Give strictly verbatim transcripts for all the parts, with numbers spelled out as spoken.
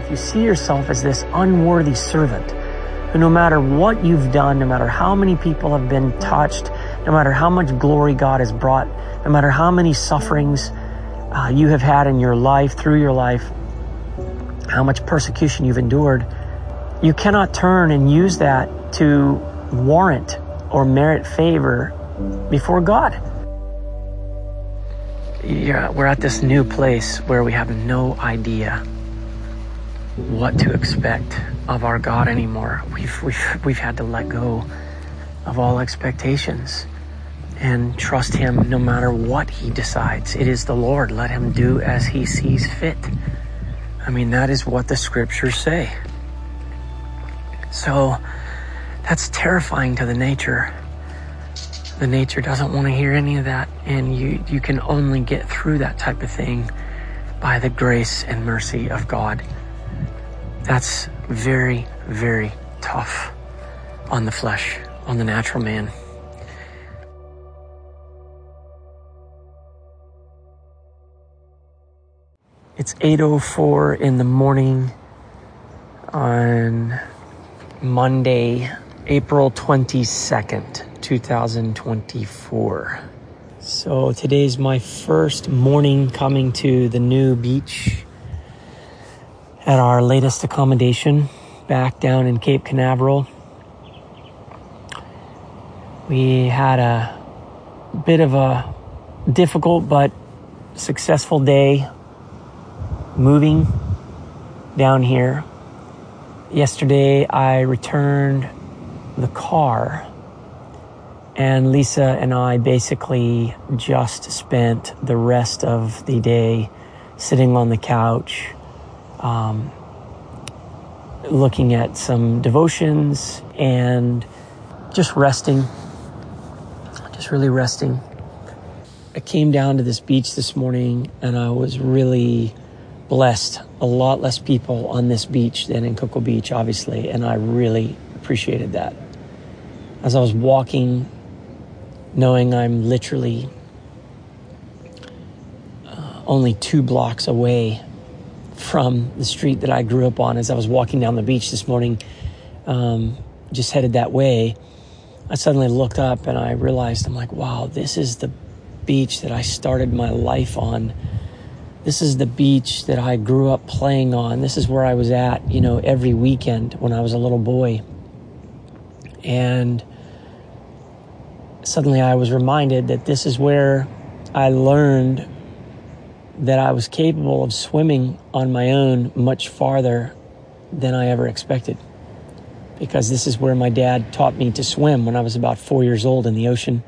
yourself. You see yourself as this unworthy servant who, no matter what you've done, no matter how many people have been touched, no matter how much glory God has brought, no matter how many sufferings uh, you have had in your life, through your life, how much persecution you've endured, you cannot turn and use that to warrant or merit favor before God. Yeah, we're at this new place where we have no idea what to expect of our God anymore. We've we've we've had to let go of all expectations and trust Him no matter what He decides. It is the Lord. Let Him do as He sees fit. I mean, that is what the scriptures say. So that's terrifying to the nature. The nature doesn't want to hear any of that, and you, you can only get through that type of thing by the grace and mercy of God. That's very, very tough on the flesh, on the natural man. It's eight oh four in the morning on Monday, April twenty-second, twenty twenty-four. So today's my first morning coming to the new beach at our latest accommodation back down in Cape Canaveral. We had a bit of a difficult but successful day moving down here. Yesterday I returned the car, and Lisa and I basically just spent the rest of the day sitting on the couch, um, looking at some devotions and just resting, just really resting. I came down to this beach this morning and I was really blessed. A lot less people on this beach than in Cocoa Beach, obviously, and I really appreciated that. As I was walking, knowing I'm literally uh, only two blocks away from the street that I grew up on, as I was walking down the beach this morning, um, just headed that way, I suddenly looked up and I realized, I'm like, wow, this is the beach that I started my life on. This is the beach that I grew up playing on. This is where I was at, you know, every weekend when I was a little boy. And suddenly I was reminded that this is where I learned that I was capable of swimming on my own much farther than I ever expected. Because this is where my dad taught me to swim when I was about four years old in the ocean.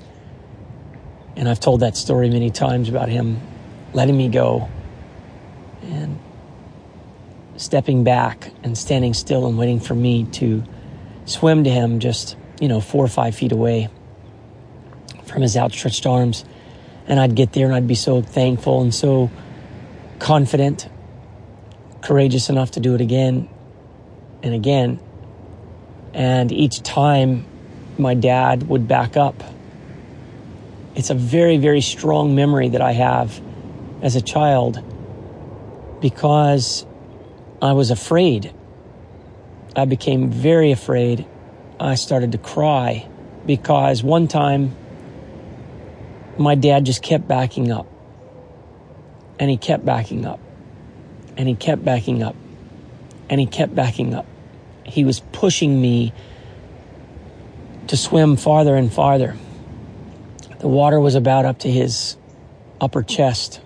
And I've told that story many times about him letting me go and stepping back and standing still and waiting for me to swim to him just, you know, four or five feet away from his outstretched arms. And I'd get there and I'd be so thankful and so confident, courageous enough to do it again and again. And each time my dad would back up. It's a very, very strong memory that I have as a child, because I was afraid. I became very afraid. I started to cry because one time my dad just kept backing up, and he kept backing up, and he kept backing up, and he kept backing up. He was pushing me to swim farther and farther. The water was about up to his upper chest.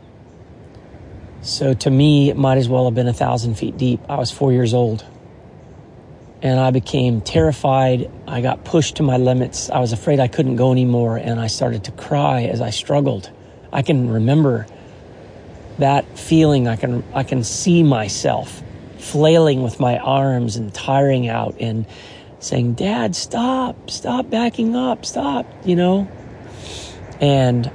So to me, it might as well have been a thousand feet deep. I was four years old. And I became terrified. I got pushed to my limits. I was afraid I couldn't go anymore. And I started to cry as I struggled. I can remember that feeling. I can, I can see myself flailing with my arms and tiring out and saying, Dad, stop, stop backing up, stop, you know. And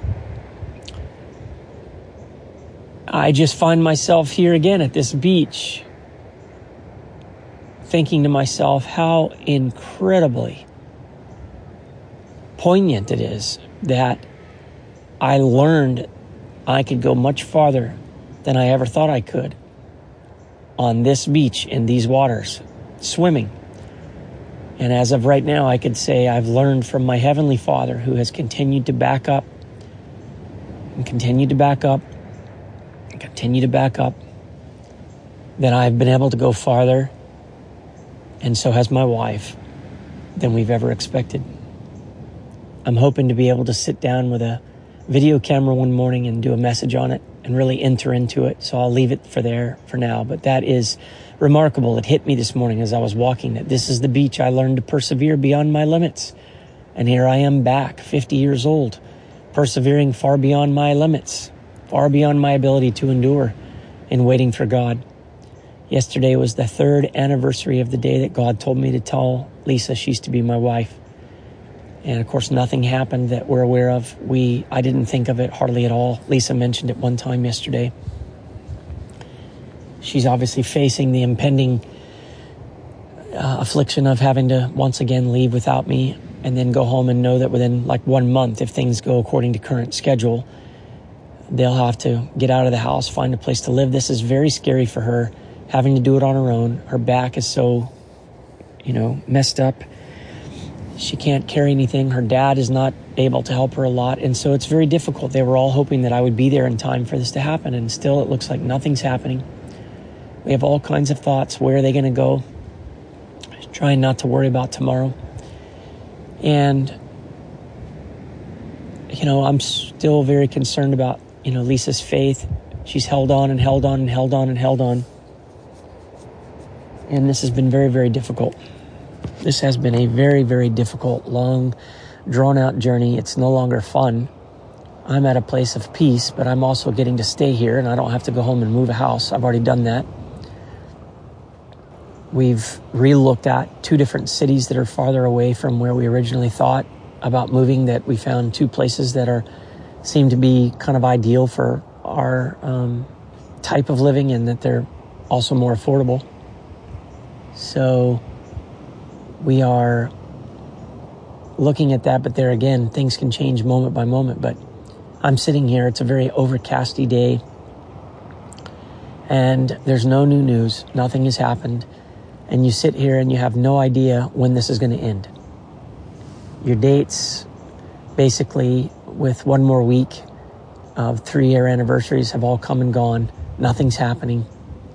I just find myself here again at this beach, thinking to myself how incredibly poignant it is that I learned I could go much farther than I ever thought I could. on this beach in these waters, swimming. And as of right now, I could say I've learned from my Heavenly Father, who has continued to back up and continue to back up and continue to back up, that I've been able to go farther, and so has my wife, than we've ever expected. I'm hoping to be able to sit down with a video camera one morning and do a message on it and really enter into it. So I'll leave it for there for now. But that is remarkable. It hit me this morning as I was walking that this is the beach I learned to persevere beyond my limits. And here I am back, fifty years old, persevering far beyond my limits, far beyond my ability to endure in waiting for God. Yesterday was the third anniversary of the day that God told me to tell Lisa she's to be my wife. And of course, nothing happened that we're aware of. We, I didn't think of it hardly at all. Lisa mentioned it one time yesterday. She's obviously facing the impending uh, affliction of having to once again leave without me and then go home and know that within like one month, if things go according to current schedule, they'll have to get out of the house, find a place to live. This is very scary for her, having to do it on her own. Her back is so, you know, messed up. She can't carry anything. Her dad is not able to help her a lot. And so it's very difficult. They were all hoping that I would be there in time for this to happen. And still it looks like nothing's happening. We have all kinds of thoughts. Where are they going to go? Trying not to worry about tomorrow. And, you know, I'm still very concerned about, you know, Lisa's faith. She's held on and held on and held on and held on. And this has been very, very difficult. This has been a very, very difficult, long, drawn-out journey. It's no longer fun. I'm at a place of peace, but I'm also getting to stay here, and I don't have to go home and move a house. I've already done that. We've re-looked at two different cities that are farther away from where we originally thought about moving, that we found two places that are seem to be kind of ideal for our um, type of living, and that they're also more affordable. So we are looking at that, but there again, things can change moment by moment. But I'm sitting here, it's a very overcasty day, and there's no new news, nothing has happened, and you sit here and you have no idea when this is going to end. Your dates, basically with one more week of three-year anniversaries, have all come and gone. Nothing's happening.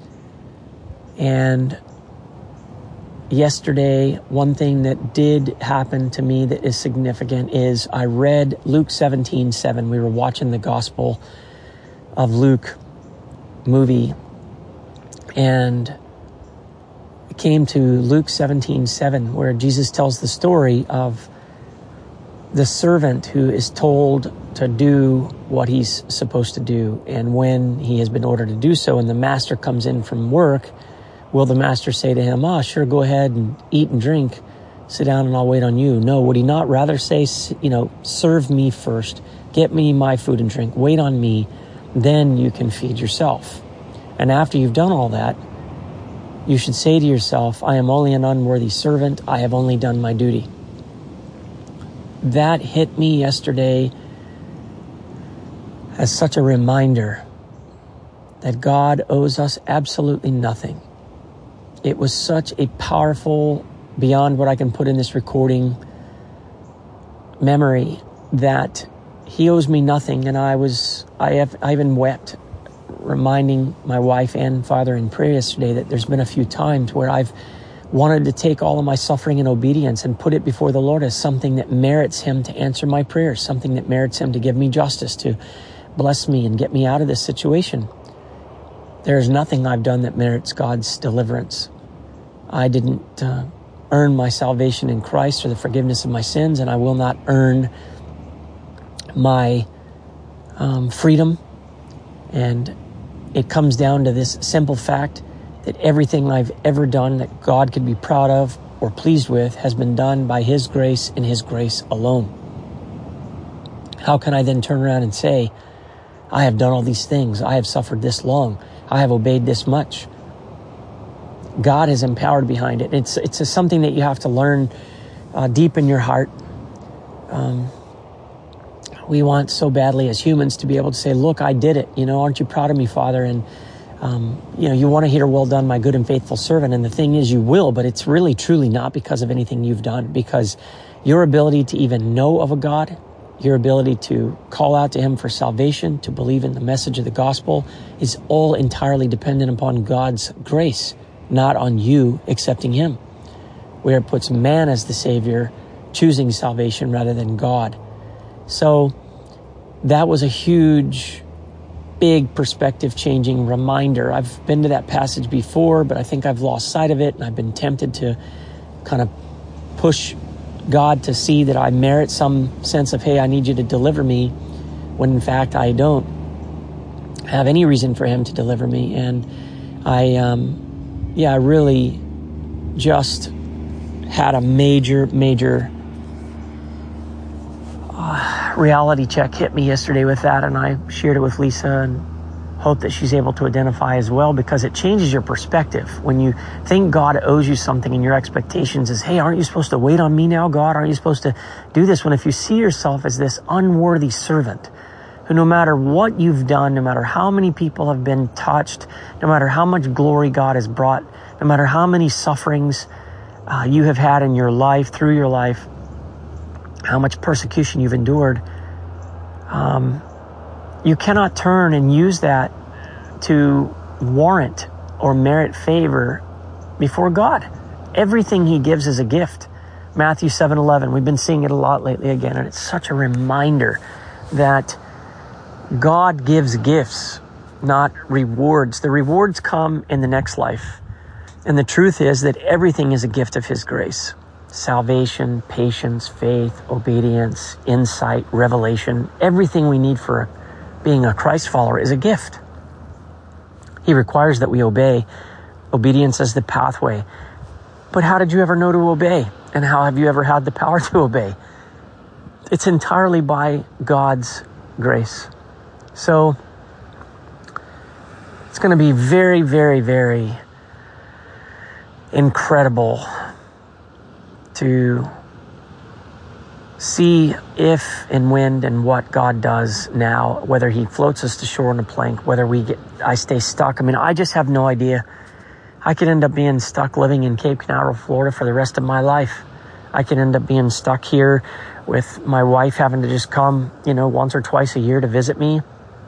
And yesterday, one thing that did happen to me that is significant is I read Luke seventeen seven. We were watching the Gospel of Luke movie, and it came to Luke seventeen seven, where Jesus tells the story of the servant who is told to do what he's supposed to do. And when he has been ordered to do so and the master comes in from work, will the master say to him, ah, sure, go ahead and eat and drink, sit down and I'll wait on you? No, would he not rather say, you know, serve me first, get me my food and drink, wait on me, then you can feed yourself. And after you've done all that, you should say to yourself, I am only an unworthy servant, I have only done my duty. That hit me yesterday as such a reminder that God owes us absolutely nothing. It was such a powerful, beyond what I can put in this recording, memory that he owes me nothing. And I was, I have, I even wept, reminding my wife and father in prayer yesterday that there's been a few times where I've wanted to take all of my suffering and obedience and put it before the Lord as something that merits him to answer my prayers, something that merits him to give me justice, to bless me and get me out of this situation. There is nothing I've done that merits God's deliverance. I didn't uh, earn my salvation in Christ or the forgiveness of my sins, and I will not earn my um, freedom. And it comes down to this simple fact that everything I've ever done that God could be proud of or pleased with has been done by his grace and his grace alone. How can I then turn around and say, I have done all these things, I have suffered this long, I have obeyed this much? God is empowered behind it. It's it's a, something that you have to learn uh, deep in your heart. Um, we want so badly as humans to be able to say, look, I did it. You know, aren't you proud of me, Father? And Um, you know, you want to hear, well done, my good and faithful servant. And the thing is, you will, but it's really, truly not because of anything you've done, because your ability to even know of a God, your ability to call out to him for salvation, to believe in the message of the gospel, is all entirely dependent upon God's grace, not on you accepting him, where it puts man as the savior, choosing salvation rather than God. So that was a huge, big perspective changing reminder. I've been to that passage before, but I think I've lost sight of it, and I've been tempted to kind of push God to see that I merit some sense of, hey, I need you to deliver me, when in fact I don't have any reason for him to deliver me. And I, um, yeah, I really just had a major, major uh, reality check hit me yesterday with that, and I shared it with Lisa and hope that she's able to identify as well, because it changes your perspective. When you think God owes you something and your expectations is, hey, aren't you supposed to wait on me now, God? Aren't you supposed to do this? When if you see yourself as this unworthy servant who, no matter what you've done, no matter how many people have been touched, no matter how much glory God has brought, no matter how many sufferings uh, you have had in your life, through your life, how much persecution you've endured, um, you cannot turn and use that to warrant or merit favor before God. Everything he gives is a gift. Matthew seven eleven, we've been seeing it a lot lately again, and it's such a reminder that God gives gifts, not rewards. The rewards come in the next life. And the truth is that everything is a gift of his grace. Salvation, patience, faith, obedience, insight, revelation, everything we need for being a Christ follower is a gift. He requires that we obey. Obedience is the pathway. But how did you ever know to obey? And how have you ever had the power to obey? It's entirely by God's grace. So it's going to be very, very, very incredible to see if and when and what God does now, whether he floats us to shore on a plank, whether we get, I stay stuck. I mean, I just have no idea. I could end up being stuck living in Cape Canaveral, Florida for the rest of my life. I could end up being stuck here with my wife having to just come, you know, once or twice a year to visit me.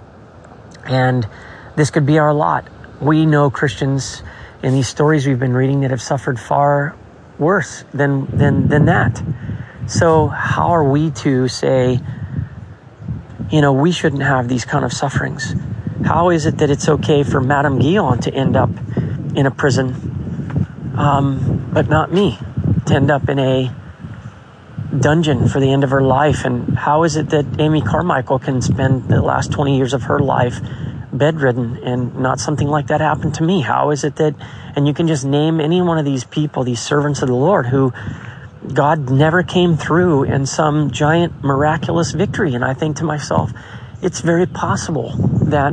And this could be our lot. We know Christians in these stories we've been reading that have suffered far worse than, than, than that. So how are we to say, you know, we shouldn't have these kind of sufferings? How is it that it's okay for Madame Guyon to end up in a prison, um, but not me, to end up in a dungeon for the end of her life? And how is it that Amy Carmichael can spend the last twenty years of her life bedridden and not something like that happened to me? How is it that, and you can just name any one of these people, these servants of the Lord, who God never came through in some giant miraculous victory. And I think to myself, it's very possible that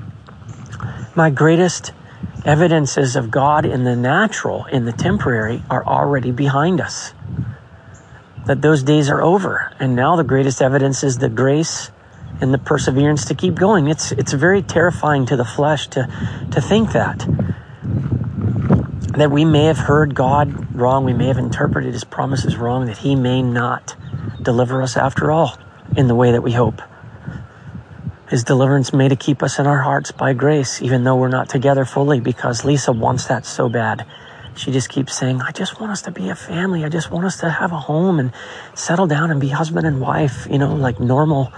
my greatest evidences of God in the natural, in the temporary, are already behind us. That those days are over. And now the greatest evidence is the grace and the perseverance to keep going. It's it's very terrifying to the flesh to, to think that. That we may have heard God wrong, we may have interpreted his promises wrong, that he may not deliver us after all in the way that we hope. His deliverance may to keep us in our hearts by grace, even though we're not together fully, because Lisa wants that so bad. She just keeps saying, I just want us to be a family. I just want us to have a home and settle down and be husband and wife, you know, like normal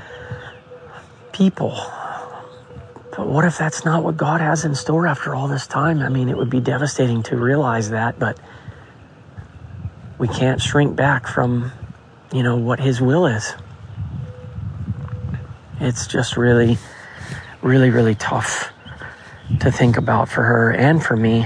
people. But what if that's not what God has in store after all this time? I mean, it would be devastating to realize that, but we can't shrink back from, you know, what his will is. It's just really, really, really tough to think about for her and for me.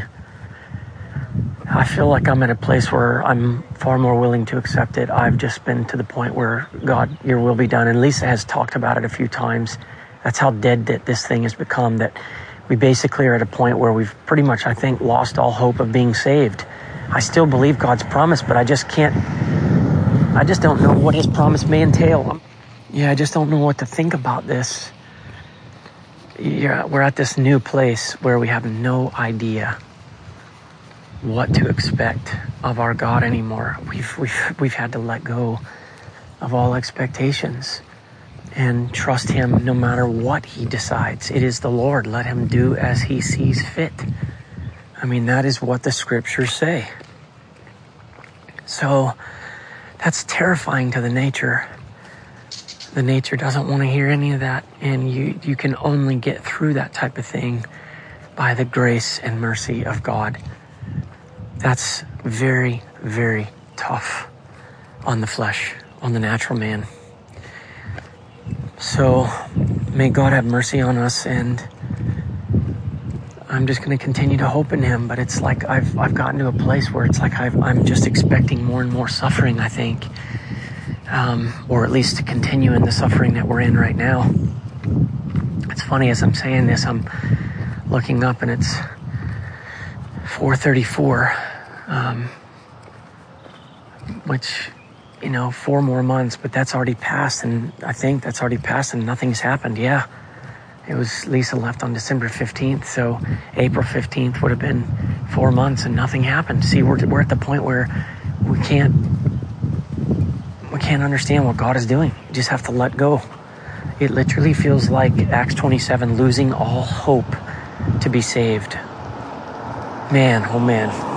I feel like I'm at a place where I'm far more willing to accept it. I've just been to the point where, God, your will be done. And Lisa has talked about it a few times. That's how dead that this thing has become, that we basically are at a point where we've pretty much, I think, lost all hope of being saved. I still believe God's promise, but I just can't, I just don't know what his promise may entail. Yeah, I just don't know what to think about this. yeah, we're at this new place where we have no idea what to expect of our God anymore. We've we've we've had to let go of all expectations and trust him no matter what he decides. It is the Lord. Let him do as he sees fit. I mean, that is what the scriptures say. So that's terrifying to the nature. The nature doesn't want to hear any of that. And you, you can only get through that type of thing by the grace and mercy of God. That's very, very tough on the flesh, on the natural man. So may God have mercy on us, and I'm just going to continue to hope in him. But it's like I've I've gotten to a place where it's like I've, I'm just expecting more and more suffering, I think. Um, or at least to continue in the suffering that we're in right now. It's funny, as I'm saying this, I'm looking up and it's four thirty-four, um, which, you know, four more months, but that's already passed, and I think that's already passed and nothing's happened. Yeah, it was Lisa left on December fifteenth, so April fifteenth would have been four months and nothing happened. See, we're, we're at the point where we can't We can't understand what God is doing. You just have to let go. It literally feels like Acts twenty-seven, losing all hope to be saved. Man, oh man.